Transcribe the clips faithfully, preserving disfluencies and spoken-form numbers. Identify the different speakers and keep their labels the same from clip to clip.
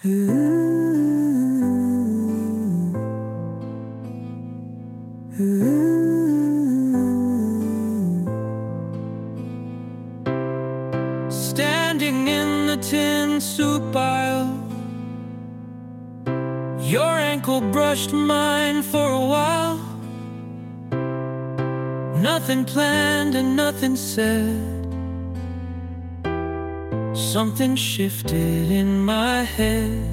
Speaker 1: Ooh, ooh. Standing in the tin soup aisle, your ankle brushed mine for a while. Nothing planned and nothing said. Something shifted in my head.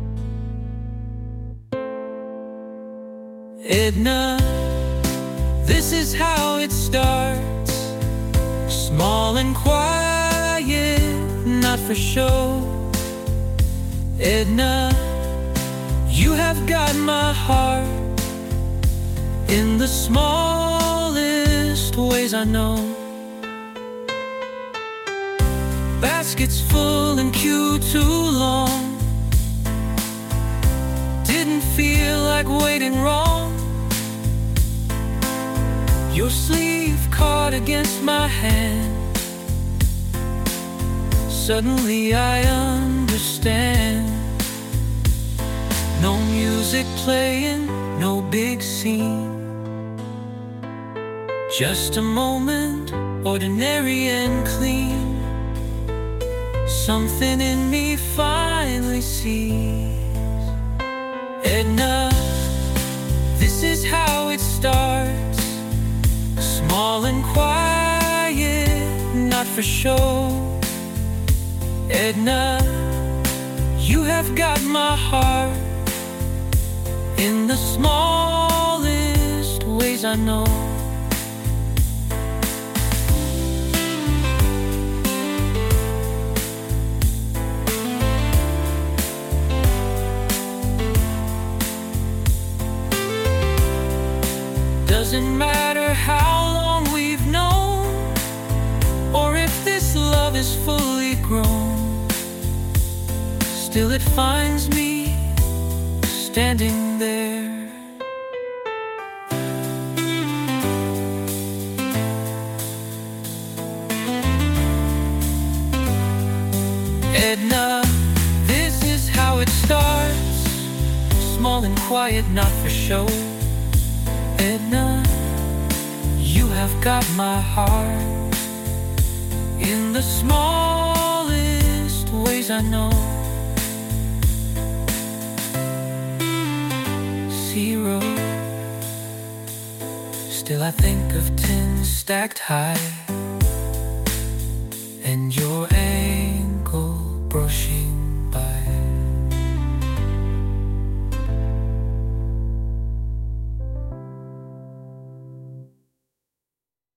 Speaker 1: Edna, this is how it starts. Small and quiet, not for show. Edna, you have got my heart in the smallest ways I know. Baskets full and queue too long. Didn't feel like waiting wrong. Your sleeve caught against my hand. Suddenly I understand. No music playing, no big scene. Just a moment, ordinary and clean. Something in me finally sees. Edna, this is how it starts. Small and quiet, not for show. Edna, you have got my heart in the smallest ways I know. Doesn't matter how long we've known, or if this love is fully grown, still it finds me standing there. Edna, this is how it starts. Small and quiet, not for show. Edna, you have got my heart in the smallest ways I know. Zero. Still I think of tin stacked high.